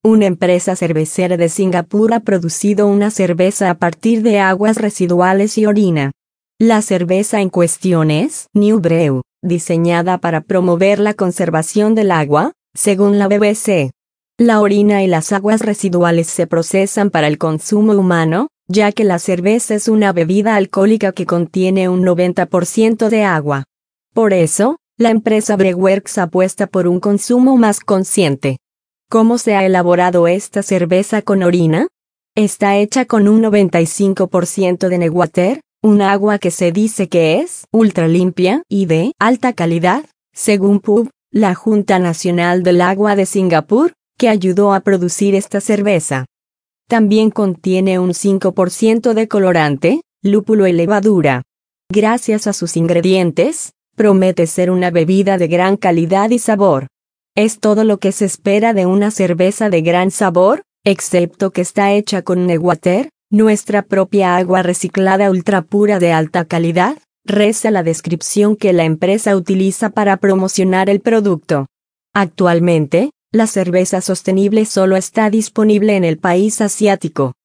Una empresa cervecera de Singapur ha producido una cerveza a partir de aguas residuales y orina. La cerveza en cuestión es New Brew, diseñada para promover la conservación del agua, según la BBC. La orina y las aguas residuales se procesan para el consumo humano, ya que la cerveza es una bebida alcohólica que contiene un 90% de agua. Por eso, la empresa Breweworks apuesta por un consumo más consciente. ¿Cómo se ha elaborado esta cerveza con orina? Está hecha con un 95% de newater, un agua que se dice que es ultra limpia y de alta calidad, según PUB, la Junta Nacional del Agua de Singapur, que ayudó a producir esta cerveza. También contiene un 5% de colorante, lúpulo y levadura. Gracias a sus ingredientes, promete ser una bebida de gran calidad y sabor. Es todo lo que se espera de una cerveza de gran sabor, excepto que está hecha con newater, nuestra propia agua reciclada ultra pura de alta calidad, reza la descripción que la empresa utiliza para promocionar el producto. Actualmente, la cerveza sostenible solo está disponible en el país asiático.